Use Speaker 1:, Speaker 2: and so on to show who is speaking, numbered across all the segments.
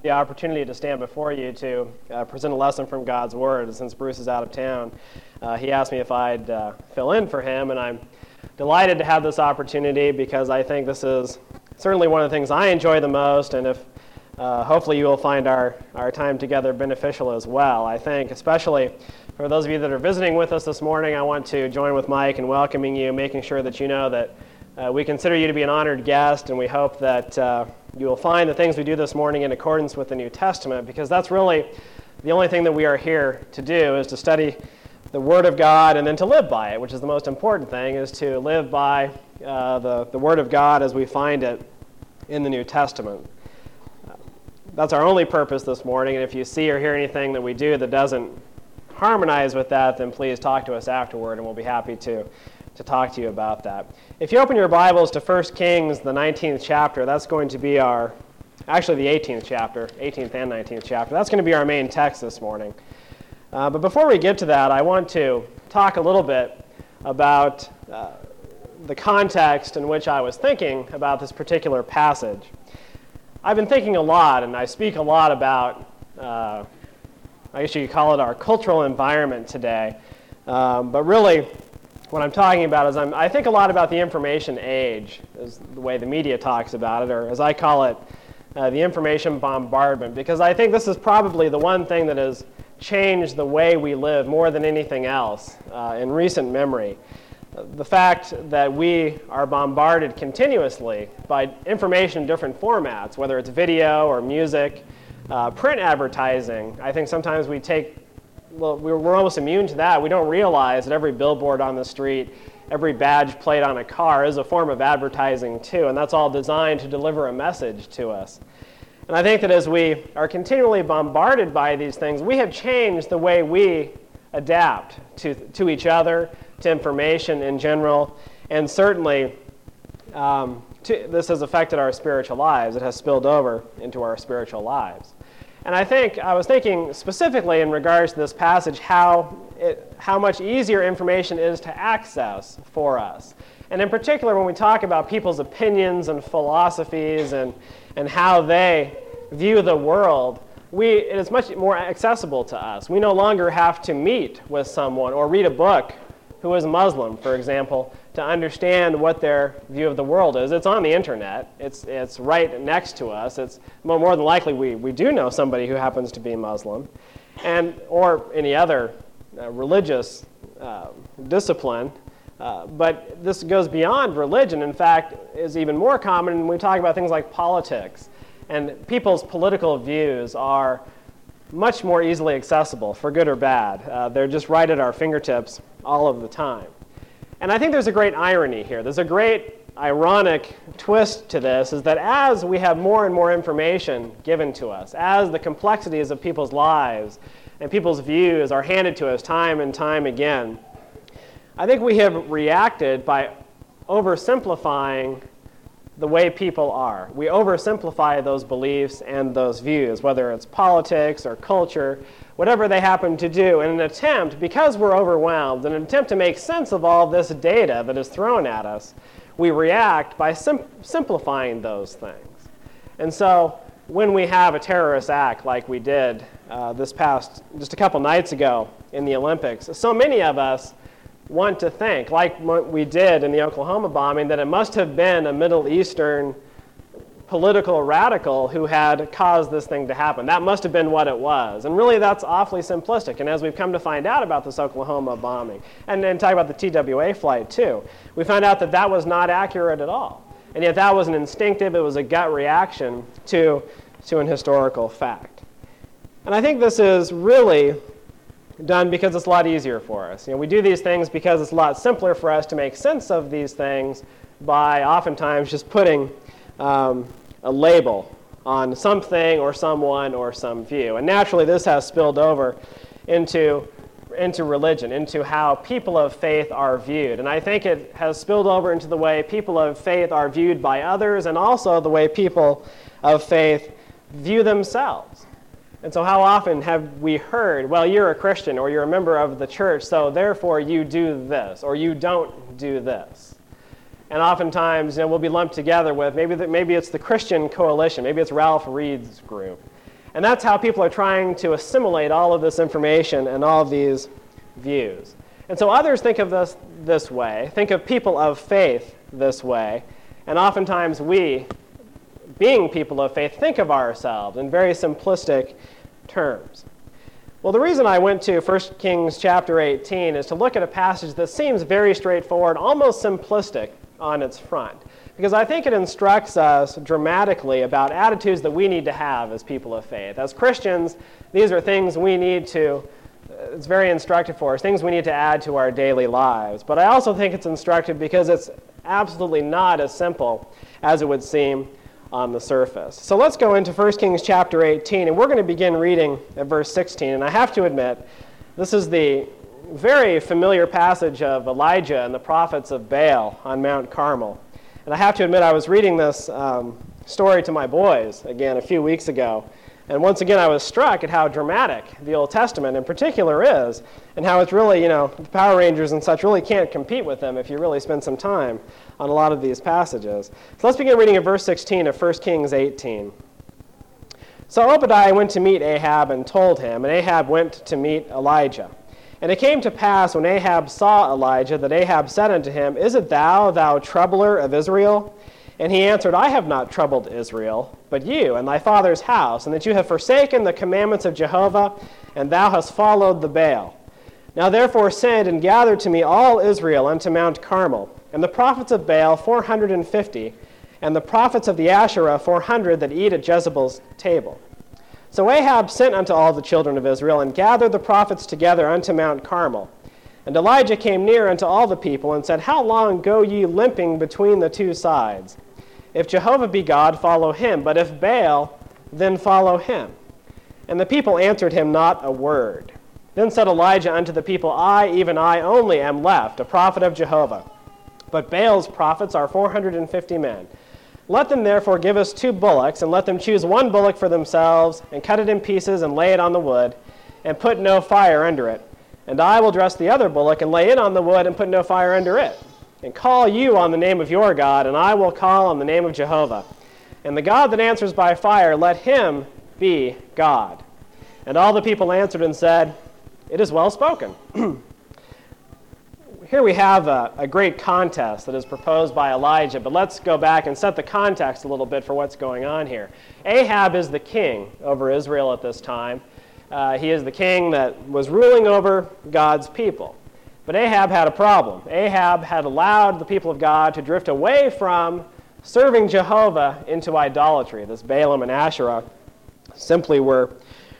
Speaker 1: the opportunity to stand before you to present a lesson from God's Word. Since Bruce is out of town, he asked me if I'd fill in for him, and I'm delighted to have this opportunity because I think this is certainly one of the things I enjoy the most, and if hopefully you will find our time together beneficial as well. I think especially for those of you that are visiting with us this morning, I want to join with Mike in welcoming you, making sure that you know that we consider you to be an honored guest, and we hope that you will find the things we do this morning in accordance with the New Testament, because that's really the only thing that we are here to do, is to study the Word of God and then to live by it, which is the most important thing, is to live by the Word of God as we find it in the New Testament. That's our only purpose this morning, and if you see or hear anything that we do that doesn't harmonize with that, then please talk to us afterward, and we'll be happy to talk to you about that. If you open your Bibles to 1 Kings, the 19th chapter, that's going to be actually the 18th chapter, 18th and 19th chapter. That's going to be our main text this morning. But before we get to that, I want to talk a little bit about the context in which I was thinking about this particular passage. I've been thinking a lot, and I speak a lot about, I guess you could call it our cultural environment today, but really, what I'm talking about is I think a lot about the information age, is the way the media talks about it, or as I call it, the information bombardment, because I think this is probably the one thing that has changed the way we live more than anything else in recent memory. The fact that we are bombarded continuously by information in different formats, whether it's video or music, print advertising. I think sometimes we're almost immune to that. We don't realize that every billboard on the street, every badge plate on a car is a form of advertising too, and that's all designed to deliver a message to us. And I think that as we are continually bombarded by these things, we have changed the way we adapt to each other, to information in general, and certainly this has affected our spiritual lives. It has spilled over into our spiritual lives. And I was thinking specifically in regards to this passage how much easier information is to access for us. And in particular, when we talk about people's opinions and philosophies and how they view the world, it is much more accessible to us. We no longer have to meet with someone or read a book who is Muslim, for example, to understand what their view of the world is. It's on the internet. It's right next to us. It's more than likely we do know somebody who happens to be Muslim, or any other religious discipline. But this goes beyond religion. In fact, is even more common when we talk about things like politics. And people's political views are much more easily accessible, for good or bad. They're just right at our fingertips all of the time. And I think there's a great irony here. There's a great ironic twist to this, is that as we have more and more information given to us, as the complexities of people's lives and people's views are handed to us time and time again, I think we have reacted by oversimplifying the way people are. We oversimplify those beliefs and those views, whether it's politics or culture, whatever they happen to do, in an attempt, because we're overwhelmed, in an attempt to make sense of all this data that is thrown at us, we react by simplifying those things. And so when we have a terrorist act like we did just a couple nights ago in the Olympics, so many of us want to think, like what we did in the Oklahoma bombing, that it must have been a Middle Eastern political radical who had caused this thing to happen. That must have been what it was. And really, that's awfully simplistic. And as we've come to find out about this Oklahoma bombing, and then talk about the TWA flight too, we found out that that was not accurate at all. And yet that was an instinctive, it was a gut reaction to an historical fact. And I think this is really done because it's a lot easier for us. We do these things because it's a lot simpler for us to make sense of these things by oftentimes just putting a label on something or someone or some view. And naturally, this has spilled over into religion, into how people of faith are viewed. And I think it has spilled over into the way people of faith are viewed by others, and also the way people of faith view themselves. And so how often have we heard, well, you're a Christian or you're a member of the church, so therefore you do this or you don't do this. And oftentimes we'll be lumped together with maybe it's the Christian Coalition, maybe it's Ralph Reed's group. And that's how people are trying to assimilate all of this information and all of these views. And so others think of this way, think of people of faith this way, and oftentimes we, being people of faith, think of ourselves in very simplistic terms. Well, the reason I went to 1 Kings chapter 18 is to look at a passage that seems very straightforward, almost simplistic on its front, because I think it instructs us dramatically about attitudes that we need to have as people of faith. As Christians, these are things we need to, it's very instructive for us, things we need to add to our daily lives. But I also think it's instructive because it's absolutely not as simple as it would seem on the surface. So let's go into 1 Kings chapter 18, and we're going to begin reading at verse 16. And I have to admit, this is the very familiar passage of Elijah and the prophets of Baal on Mount Carmel. And I have to admit, I was reading this story to my boys again a few weeks ago. And once again, I was struck at how dramatic the Old Testament in particular is, and how it's really, the Power Rangers and such really can't compete with them if you really spend some time on a lot of these passages. So let's begin reading at verse 16 of 1 Kings 18. So Obadiah went to meet Ahab and told him, and Ahab went to meet Elijah. And it came to pass, when Ahab saw Elijah, that Ahab said unto him, Is it thou, thou troubler of Israel? And he answered, I have not troubled Israel, but you and thy father's house, and that you have forsaken the commandments of Jehovah, and thou hast followed the Baal. Now therefore send and gather to me all Israel unto Mount Carmel, and the prophets of Baal 450, and the prophets of the Asherah 400 that eat at Jezebel's table. So Ahab sent unto all the children of Israel, and gathered the prophets together unto Mount Carmel. And Elijah came near unto all the people, and said, How long go ye limping between the two sides? If Jehovah be God, follow him, but if Baal, then follow him. And the people answered him not a word. Then said Elijah unto the people, I, even I only, am left, a prophet of Jehovah. But Baal's prophets are 450 men. Let them therefore give us 2 bullocks, and let them choose 1 bullock for themselves, and cut it in pieces, and lay it on the wood, and put no fire under it. And I will dress the other bullock, and lay it on the wood, and put no fire under it. And call you on the name of your God, and I will call on the name of Jehovah. And the God that answers by fire, let him be God. And all the people answered and said, It is well spoken. Here we have a great contest that is proposed by Elijah, but let's go back and set the context a little bit for what's going on here. Ahab is the king over Israel at this time. He is the king that was ruling over God's people. But Ahab had a problem. Ahab had allowed the people of God to drift away from serving Jehovah into idolatry. This Balaam and Asherah simply were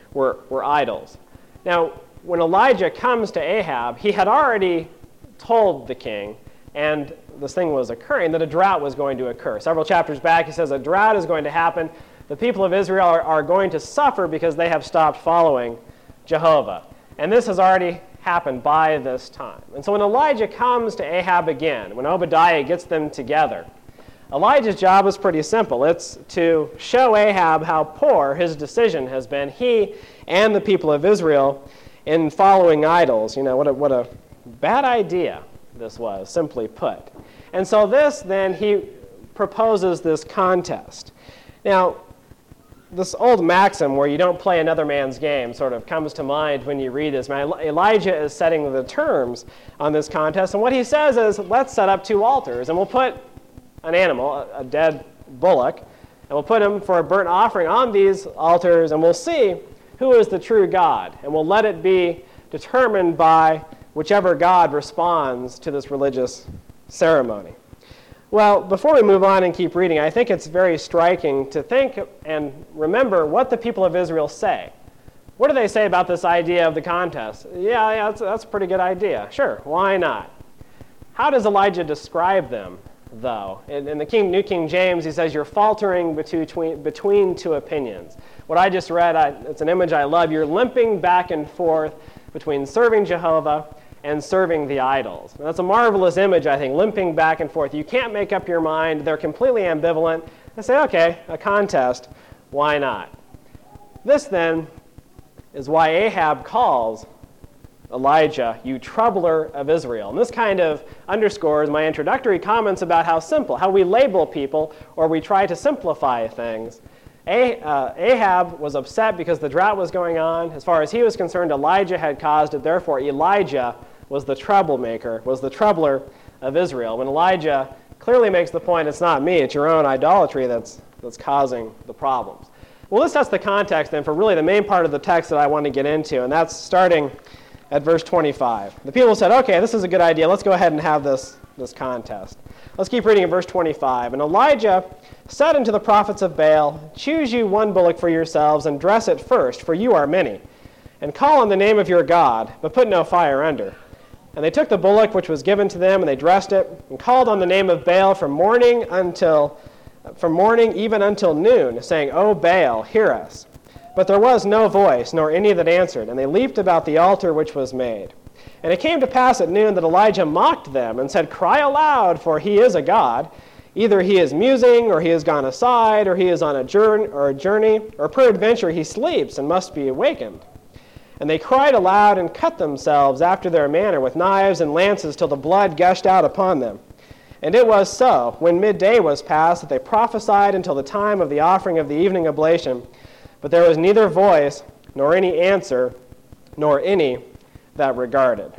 Speaker 1: idols. Now, when Elijah comes to Ahab, he had already told the king, and this thing was occurring, that a drought was going to occur. Several chapters back, he says a drought is going to happen. The people of Israel are going to suffer because they have stopped following Jehovah. And this has already happened by this time. And so when Elijah comes to Ahab again, when Obadiah gets them together, Elijah's job is pretty simple. It's to show Ahab how poor his decision has been, he and the people of Israel, in following idols. What a bad idea this was, simply put. And so then he proposes this contest. Now, this old maxim where you don't play another man's game sort of comes to mind when you read this. Elijah is setting the terms on this contest, and what he says is, let's set up 2 altars, and we'll put an animal, a dead bullock, and we'll put him for a burnt offering on these altars, and we'll see who is the true God, and we'll let it be determined by whichever God responds to this religious ceremony. Well, before we move on and keep reading, I think it's very striking to think and remember what the people of Israel say. What do they say about this idea of the contest? Yeah, that's a pretty good idea. Sure, why not? How does Elijah describe them, though? In the New King James, he says, you're faltering between 2 opinions. What I just read, it's an image I love. You're limping back and forth between serving Jehovah and serving the idols. Now, that's a marvelous image, I think, limping back and forth. You can't make up your mind. They're completely ambivalent. They say, okay, a contest, why not? This, then, is why Ahab calls Elijah, you troubler of Israel. And this kind of underscores my introductory comments about how we label people, or we try to simplify things, Ahab was upset because the drought was going on. As far as he was concerned, Elijah had caused it. Therefore, Elijah was the troublemaker, was the troubler of Israel. When Elijah clearly makes the point, it's not me, it's your own idolatry that's causing the problems. Well, this sets the context then for really the main part of the text that I want to get into, and that's starting at verse 25. The people said, okay, this is a good idea. Let's go ahead and have this contest. Let's keep reading in verse 25. And Elijah said unto the prophets of Baal, choose you one bullock for yourselves, and dress it first, for you are many. And call on the name of your God, but put no fire under. And they took the bullock which was given to them, and they dressed it, and called on the name of Baal from morning even until noon, saying, O Baal, hear us. But there was no voice, nor any that answered, and they leaped about the altar which was made. And it came to pass at noon that Elijah mocked them, and said, Cry aloud, for he is a god. Either he is musing, or he has gone aside, or he is on a journey, or peradventure he sleeps and must be awakened. And they cried aloud and cut themselves after their manner with knives and lances till the blood gushed out upon them. And it was so, when midday was past, that they prophesied until the time of the offering of the evening oblation. But there was neither voice, nor any answer, nor any that regarded.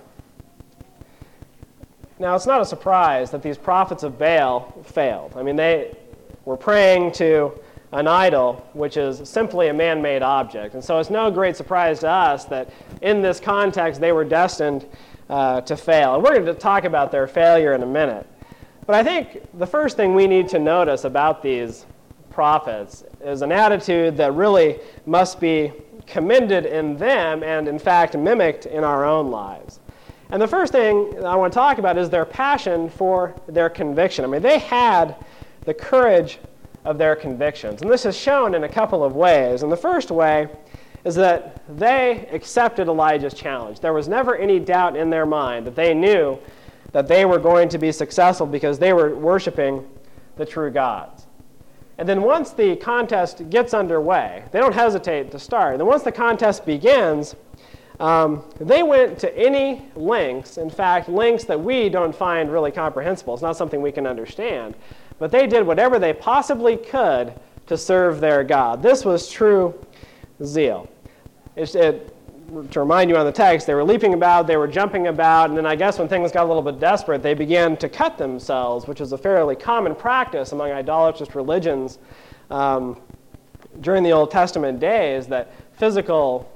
Speaker 1: Now, it's not a surprise that these prophets of Baal failed. I mean, they were praying to an idol, which is simply a man-made object. And so it's no great surprise to us that in this context they were destined to fail. And we're going to talk about their failure in a minute. But I think the first thing we need to notice about these prophets is an attitude that really must be commended in them and, in fact, mimicked in our own lives. And the first thing I want to talk about is their passion for their conviction. I mean, they had the courage of their convictions. And this is shown in a couple of ways. And the first way is that they accepted Elijah's challenge. There was never any doubt in their mind that they knew that they were going to be successful because they were worshiping the true gods. And then once the contest gets underway, they don't hesitate to start. And then once the contest begins, they went to any lengths, in fact, lengths that we don't find really comprehensible. It's not something we can understand. But they did whatever they possibly could to serve their God. This was true zeal. To remind you on the text, they were leaping about, they were jumping about, and then I guess when things got a little bit desperate, they began to cut themselves, which is a fairly common practice among idolatrous religions during the Old Testament days, that physical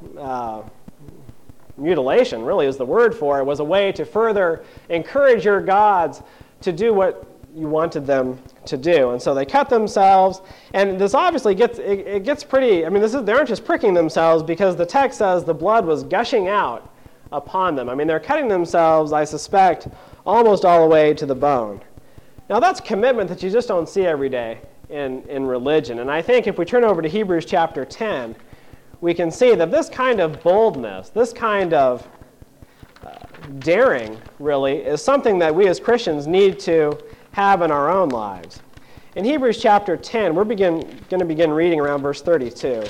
Speaker 1: mutilation, really is the word for it, was a way to further encourage your gods to do what you wanted them to do. And so they cut themselves, and this obviously gets pretty, I mean, they aren't just pricking themselves, because the text says the blood was gushing out upon them. I mean, they're cutting themselves, I suspect, almost all the way to the bone. Now, that's commitment that you just don't see every day in religion. And I think if we turn over to Hebrews chapter 10, we can see that this kind of boldness, this kind of daring, really, is something that we as Christians need to have in our own lives. In Hebrews chapter 10, we're going to begin reading around verse 32.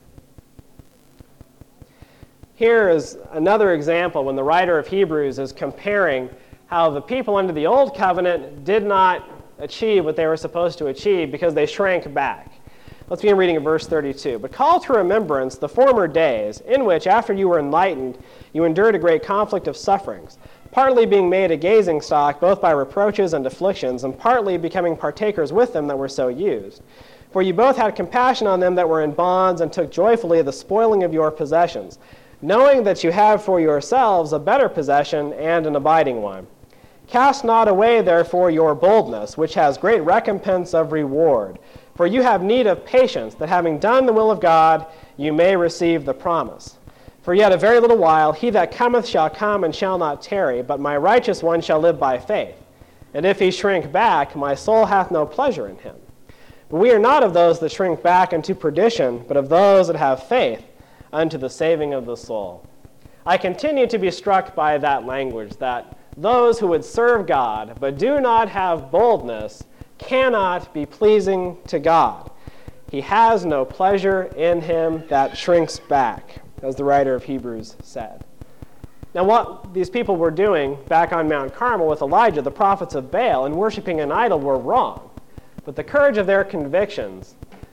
Speaker 1: Here is another example when the writer of Hebrews is comparing how the people under the old covenant did not achieve what they were supposed to achieve because they shrank back. Let's begin reading in verse 32. But call to remembrance the former days, in which, after you were enlightened, you endured a great conflict of sufferings, partly being made a gazing stock both by reproaches and afflictions, and partly becoming partakers with them that were so used. For you both had compassion on them that were in bonds, and took joyfully the spoiling of your possessions, knowing that you have for yourselves a better possession and an abiding one. Cast not away, therefore, your boldness, which has great recompense of reward. For you have need of patience, that having done the will of God, you may receive the promise. For yet a very little while, he that cometh shall come and shall not tarry, but my righteous one shall live by faith. And if he shrink back, my soul hath no pleasure in him. But we are not of those that shrink back unto perdition, but of those that have faith unto the saving of the soul. I continue to be struck by that language, that those who would serve God, but do not have boldness, cannot be pleasing to God. He has no pleasure in him that shrinks back, as the writer of Hebrews said. Now, what these people were doing back on Mount Carmel with Elijah, the prophets of Baal, and worshiping an idol were wrong. But the courage of their convictions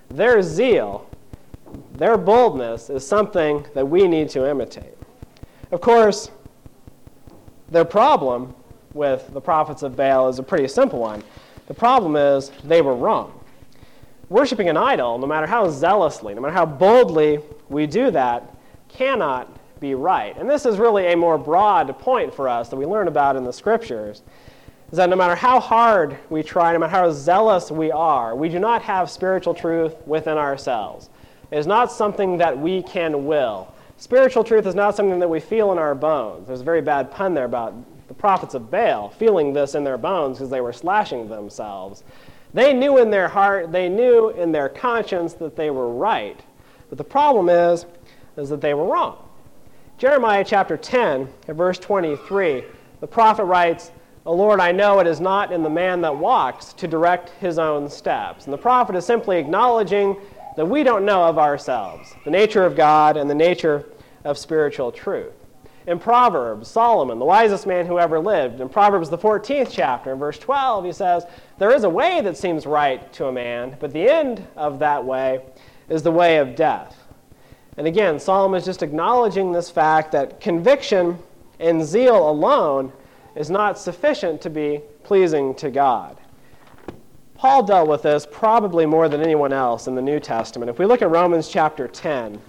Speaker 1: their zeal, their boldness is something that we need to imitate. Of course, their problem with the prophets of Baal is a pretty simple one. The problem is they were wrong. Worshipping an idol, no matter how zealously, no matter how boldly we do that, cannot be right. And this is really a more broad point for us that we learn about in the Scriptures, is that no matter how hard we try, no matter how zealous we are, we do not have spiritual truth within ourselves. It is not something that we can will. Spiritual truth is not something that we feel in our bones. There's a very bad pun there about the prophets of Baal feeling this in their bones because they were slashing themselves. They knew in their heart, they knew in their conscience that they were right. But the problem is that they were wrong. Jeremiah chapter 10, at verse 23, the prophet writes, "O Lord, I know it is not in the man that walks to direct his own steps." And the prophet is simply acknowledging that we don't know of ourselves, the nature of God and the nature of spiritual truth. In Proverbs, Solomon, the wisest man who ever lived, in Proverbs the 14th chapter, in verse 12, he says, "There is a way that seems right to a man, but the end of that way is the way of death." And again, Solomon is just acknowledging this fact that conviction and zeal alone is not sufficient to be pleasing to God. Paul dealt with this probably more than anyone else in the New Testament. If we look at Romans chapter 10,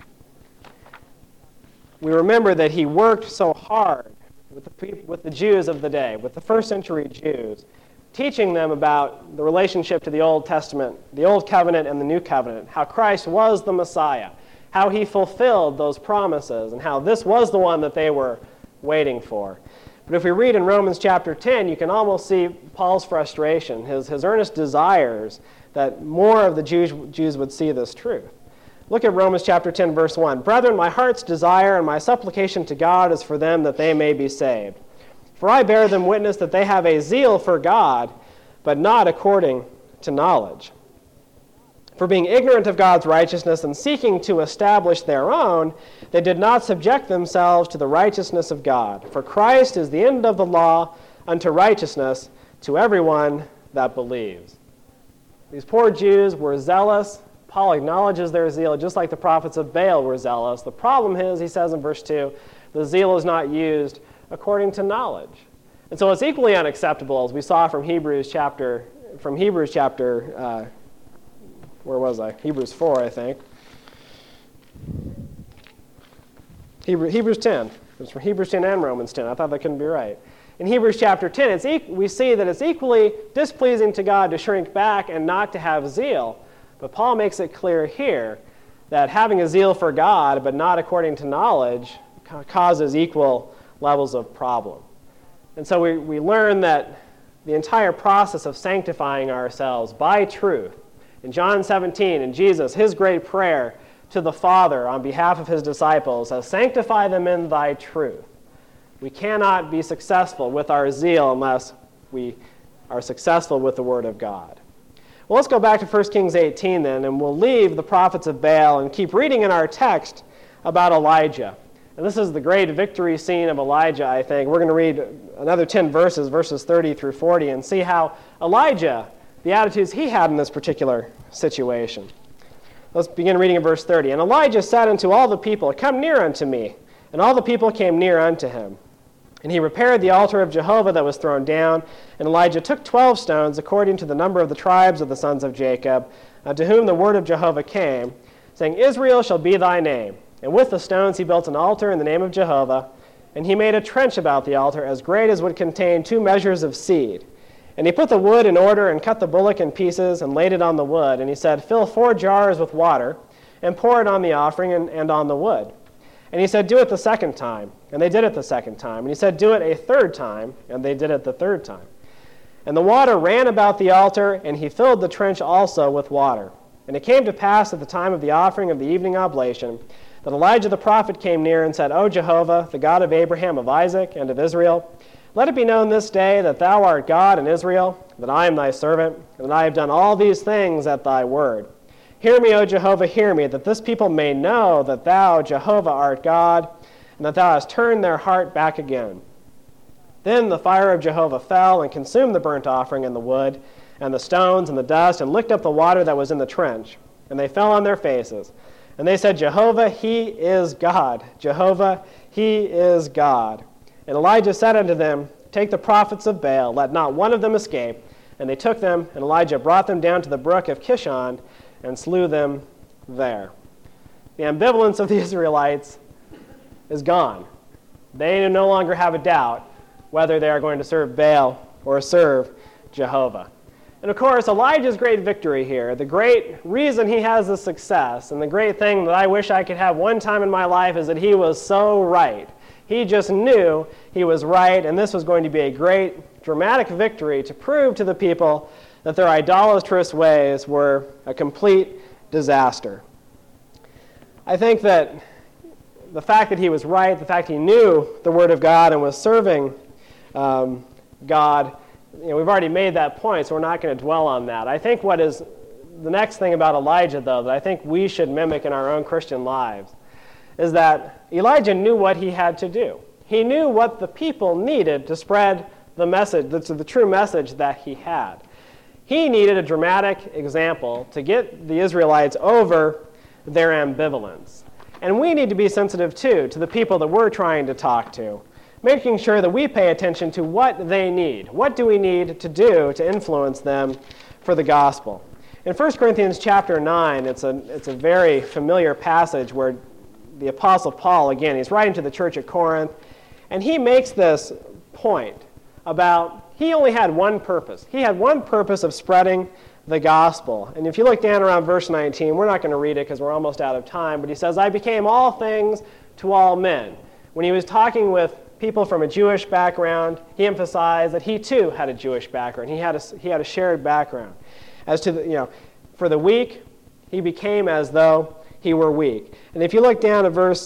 Speaker 1: we remember that he worked so hard with the Jews of the day, with the first century Jews, teaching them about the relationship to the Old Testament, the Old Covenant and the New Covenant, how Christ was the Messiah, how he fulfilled those promises, and how this was the one that they were waiting for. But if we read in Romans chapter 10, you can almost see Paul's frustration, his earnest desires that more of the Jews would see this truth. Look at Romans chapter 10, verse 1. "Brethren, my heart's desire and my supplication to God is for them that they may be saved. For I bear them witness that they have a zeal for God, but not according to knowledge. For being ignorant of God's righteousness and seeking to establish their own, they did not subject themselves to the righteousness of God. For Christ is the end of the law unto righteousness to everyone that believes." These poor Jews were zealous. Paul acknowledges their zeal, just like the prophets of Baal were zealous. The problem is, he says in verse 2, the zeal is not used according to knowledge. And so it's equally unacceptable, as we saw from Hebrews chapter, where was I? Hebrews 4, I think. Hebrews 10. It's from Hebrews 10 and Romans 10. I thought that couldn't be right. In Hebrews chapter 10, we see that it's equally displeasing to God to shrink back and not to have zeal. But Paul makes it clear here that having a zeal for God, but not according to knowledge, causes equal levels of problem. And so we learn that the entire process of sanctifying ourselves by truth, in John 17, in Jesus, his great prayer to the Father on behalf of his disciples says, "Sanctify them in thy truth." We cannot be successful with our zeal unless we are successful with the Word of God. Well, let's go back to 1 Kings 18 then, and we'll leave the prophets of Baal and keep reading in our text about Elijah. And this is the great victory scene of Elijah, I think. We're going to read another 10 verses, verses 30 through 40, and see how Elijah, the attitudes he had in this particular situation. Let's begin reading in verse 30. "And Elijah said unto all the people, Come near unto me. And all the people came near unto him. And he repaired the altar of Jehovah that was thrown down. And Elijah took 12 stones, according to the number of the tribes of the sons of Jacob, to whom the word of Jehovah came, saying, Israel shall be thy name. And with the stones he built an altar in the name of Jehovah. And he made a trench about the altar, as great as would contain 2 measures of seed. And he put the wood in order, and cut the bullock in pieces, and laid it on the wood. And he said, Fill 4 jars with water, and pour it on the offering and on the wood. And he said, Do it the second time. And they did it the second time. And he said, Do it a third time. And they did it the third time. And the water ran about the altar, and he filled the trench also with water. And it came to pass at the time of the offering of the evening oblation, that Elijah the prophet came near and said, O Jehovah, the God of Abraham, of Isaac, and of Israel, let it be known this day that thou art God in Israel, that I am thy servant, and that I have done all these things at thy word. Hear me, O Jehovah, hear me, that this people may know that thou, Jehovah, art God, and that thou hast turned their heart back again. Then the fire of Jehovah fell and consumed the burnt offering and the wood, and the stones and the dust, and licked up the water that was in the trench. and they fell on their faces. And they said, Jehovah, he is God. Jehovah, he is God. And Elijah said unto them, Take the prophets of Baal, let not one of them escape. And they took them, and Elijah brought them down to the brook of Kishon and slew them there. The ambivalence of the Israelites is gone. They no longer have a doubt whether they are going to serve Baal or serve Jehovah. And of course, Elijah's great victory here, the great reason he has this success, and the great thing that I wish I could have one time in my life is that he was so right. He just knew he was right, and this was going to be a great, dramatic victory to prove to the people that their idolatrous ways were a complete disaster. I think that the fact that he was right, the fact he knew the Word of God and was serving God, we've already made that point, so we're not going to dwell on that. I think what is the next thing about Elijah, though, that I think we should mimic in our own Christian lives, is that Elijah knew what he had to do. He knew what the people needed to spread the message, the true message that he had. He needed a dramatic example to get the Israelites over their ambivalence. And we need to be sensitive, too, to the people that we're trying to talk to, making sure that we pay attention to what they need. What do we need to do to influence them for the gospel? In 1 Corinthians chapter 9, it's a very familiar passage where the Apostle Paul, again, he's writing to the church at Corinth, and he makes this point about he only had one purpose. He had one purpose of spreading the gospel. And if you look down around verse 19, we're not going to read it because we're almost out of time, but he says, I became all things to all men. When he was talking with people from a Jewish background, he emphasized that he too had a Jewish background. He had a shared background. As to for the weak, he became as though he were weak. And if you look down at verse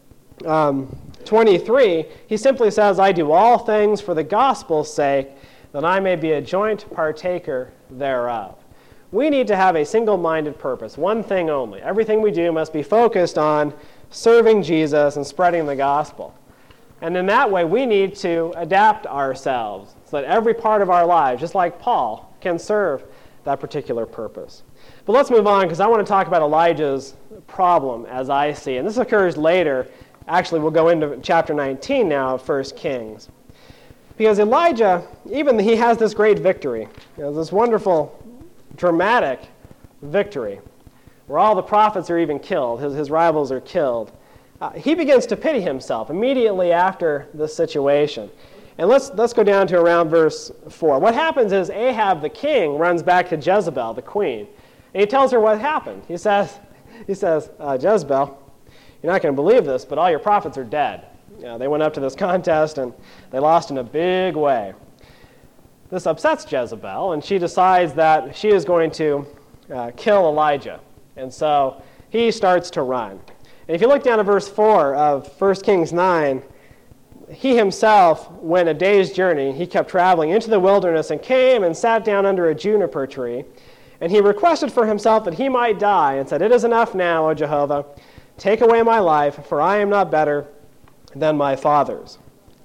Speaker 1: 23, he simply says, I do all things for the gospel's sake, that I may be a joint partaker thereof. We need to have a single-minded purpose, one thing only. Everything we do must be focused on serving Jesus and spreading the gospel. And in that way, we need to adapt ourselves so that every part of our lives, just like Paul, can serve that particular purpose. But let's move on, because I want to talk about Elijah's problem as I see. And this occurs later. Actually, we'll go into chapter 19 now of 1 Kings. Because Elijah, even he has this great victory, this wonderful, dramatic victory, where all the prophets are even killed, his rivals are killed. He begins to pity himself immediately after this situation. And let's go down to around verse 4. What happens is Ahab the king runs back to Jezebel, the queen, and he tells her what happened. He says, Jezebel, you're not going to believe this, but all your prophets are dead. They went up to this contest, and they lost in a big way. This upsets Jezebel, and she decides that she is going to kill Elijah. And so he starts to run. And if you look down at verse 4 of 1 Kings 9, he himself went a day's journey. He kept traveling into the wilderness and came and sat down under a juniper tree. And he requested for himself that he might die and said, It is enough now, O Jehovah. Take away my life, for I am not better than my fathers.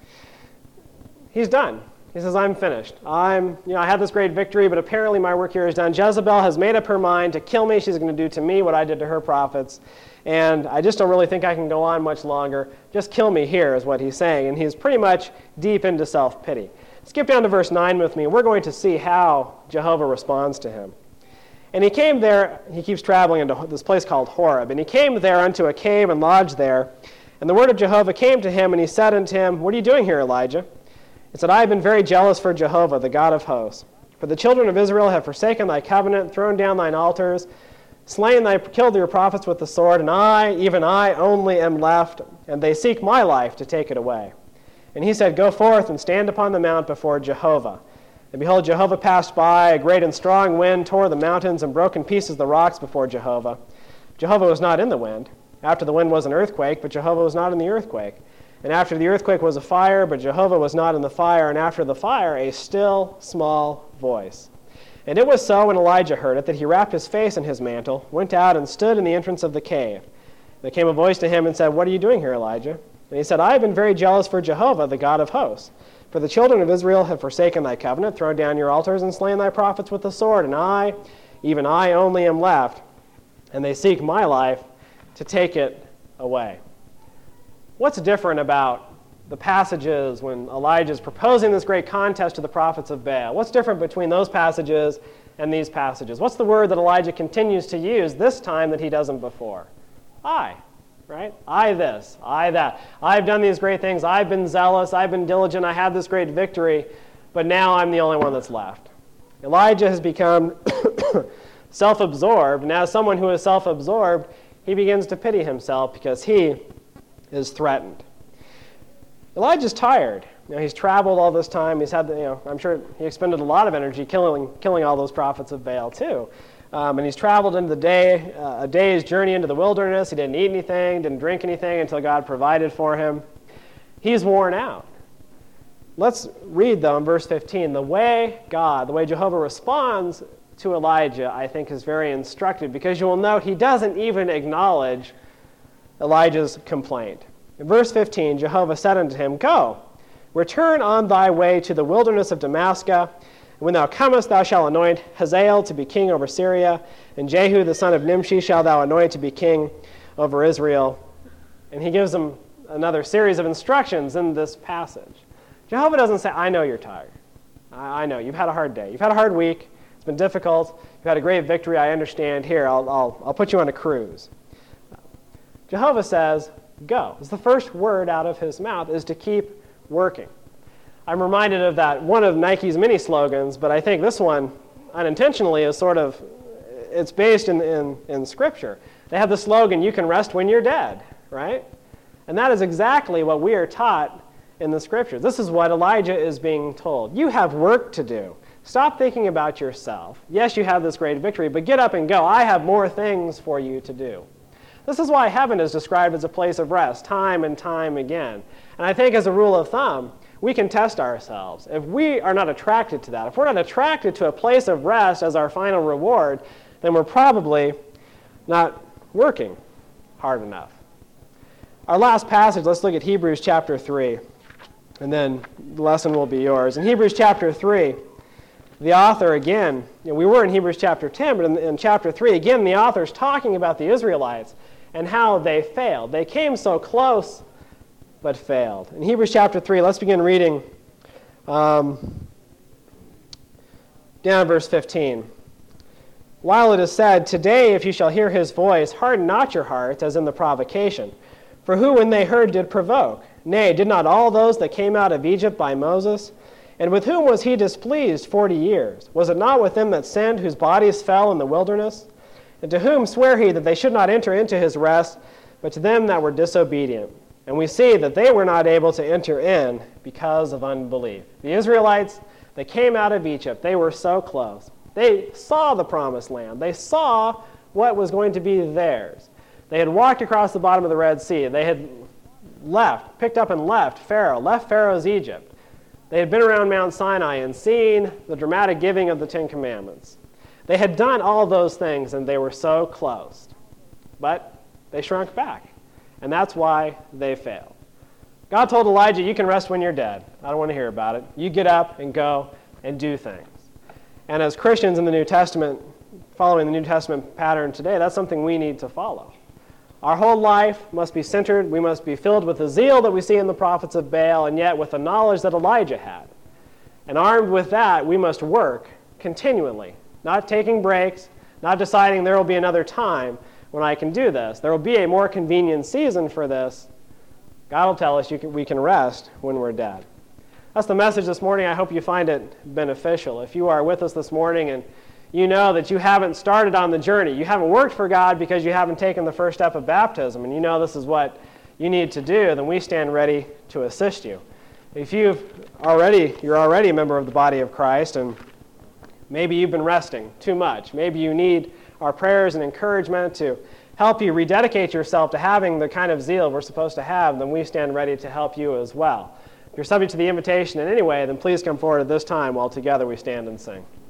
Speaker 1: He's done. He says, I'm finished. I had this great victory, but apparently my work here is done. Jezebel has made up her mind to kill me. She's going to do to me what I did to her prophets. And I just don't really think I can go on much longer. Just kill me here is what he's saying. And he's pretty much deep into self-pity. Skip down to verse 9 with me. We're going to see how Jehovah responds to him. And he came there, he keeps traveling into this place called Horeb. And he came there unto a cave and lodged there. And the word of Jehovah came to him, and he said unto him, What are you doing here, Elijah? He said, I have been very jealous for Jehovah, the God of hosts. For the children of Israel have forsaken thy covenant, thrown down thine altars, killed your prophets with the sword, and I, even I, only am left, and they seek my life to take it away. And he said, Go forth and stand upon the mount before Jehovah. And behold, Jehovah passed by, a great and strong wind tore the mountains and broke in pieces the rocks before Jehovah. Jehovah was not in the wind. After the wind was an earthquake, but Jehovah was not in the earthquake. And after the earthquake was a fire, but Jehovah was not in the fire. And after the fire, a still, small voice. And it was so, when Elijah heard it, that he wrapped his face in his mantle, went out and stood in the entrance of the cave. There came a voice to him and said, What are you doing here, Elijah? And he said, I have been very jealous for Jehovah, the God of hosts. For the children of Israel have forsaken thy covenant, thrown down your altars, and slain thy prophets with the sword. And I, even I only am left, and they seek my life to take it away. What's different about the passages when Elijah is proposing this great contest to the prophets of Baal? What's different between those passages and these passages? What's the word that Elijah continues to use this time that he doesn't before? I, right? I this, I that. I've done these great things. I've been zealous. I've been diligent. I had this great victory, but now I'm the only one that's left. Elijah has become self-absorbed, and as someone who is self-absorbed, he begins to pity himself because he is threatened. Elijah's tired. He's traveled all this time. He's had, I'm sure he expended a lot of energy killing all those prophets of Baal too. And he's traveled into the day, a day's journey into the wilderness. He didn't eat anything, didn't drink anything until God provided for him. He's worn out. Let's read, though, in verse 15. The way Jehovah responds to Elijah, I think, is very instructive, because you will note he doesn't even acknowledge Elijah's complaint. In verse 15, Jehovah said unto him, Go, return on thy way to the wilderness of Damascus, and when thou comest, thou shalt anoint Hazael to be king over Syria, and Jehu the son of Nimshi shalt thou anoint to be king over Israel. And he gives them another series of instructions in this passage. Jehovah doesn't say, I know you're tired. I know. You've had a hard day. You've had a hard week. It's been difficult. You've had a great victory. I understand. Here, I'll put you on a cruise. Jehovah says, go. It's the first word out of his mouth is to keep working. I'm reminded of that, one of Nike's many slogans, but I think this one, unintentionally, is it's based in Scripture. They have the slogan, you can rest when you're dead, right? And that is exactly what we are taught in the Scriptures. This is what Elijah is being told. You have work to do. Stop thinking about yourself. Yes, you have this great victory, but get up and go. I have more things for you to do. This is why heaven is described as a place of rest, time and time again. And I think as a rule of thumb, we can test ourselves. If we are not attracted to that, if we're not attracted to a place of rest as our final reward, then we're probably not working hard enough. Our last passage, let's look at Hebrews chapter 3, and then the lesson will be yours. In Hebrews chapter 3, the author again, we were in Hebrews chapter 10, but in chapter 3, again, the author's talking about the Israelites and how they failed. They came so close, but failed. In Hebrews chapter 3, let's begin reading down at verse 15. While it is said, Today, if you shall hear his voice, harden not your hearts, as in the provocation. For who, when they heard, did provoke? Nay, did not all those that came out of Egypt by Moses? And with whom was he displeased 40 years? Was it not with them that sinned, whose bodies fell in the wilderness? And to whom sware he that they should not enter into his rest, but to them that were disobedient? And we see that they were not able to enter in because of unbelief. The Israelites, they came out of Egypt. They were so close. They saw the promised land. They saw what was going to be theirs. They had walked across the bottom of the Red Sea. They had picked up and left Pharaoh's Egypt. They had been around Mount Sinai and seen the dramatic giving of the Ten Commandments. They had done all those things, and they were so close. But they shrunk back, and that's why they failed. God told Elijah, you can rest when you're dead. I don't want to hear about it. You get up and go and do things. And as Christians in the New Testament, following the New Testament pattern today, that's something we need to follow. Our whole life must be centered. We must be filled with the zeal that we see in the prophets of Baal, and yet with the knowledge that Elijah had. And armed with that, we must work continually, not taking breaks, not deciding there will be another time when I can do this. There will be a more convenient season for this. God will tell us we can rest when we're dead. That's the message this morning. I hope you find it beneficial. If you are with us this morning and you know that you haven't started on the journey, you haven't worked for God because you haven't taken the first step of baptism, and you know this is what you need to do, then we stand ready to assist you. If you're already a member of the body of Christ, and maybe you've been resting too much, maybe you need our prayers and encouragement to help you rededicate yourself to having the kind of zeal we're supposed to have, then we stand ready to help you as well. If you're subject to the invitation in any way, then please come forward at this time while together we stand and sing.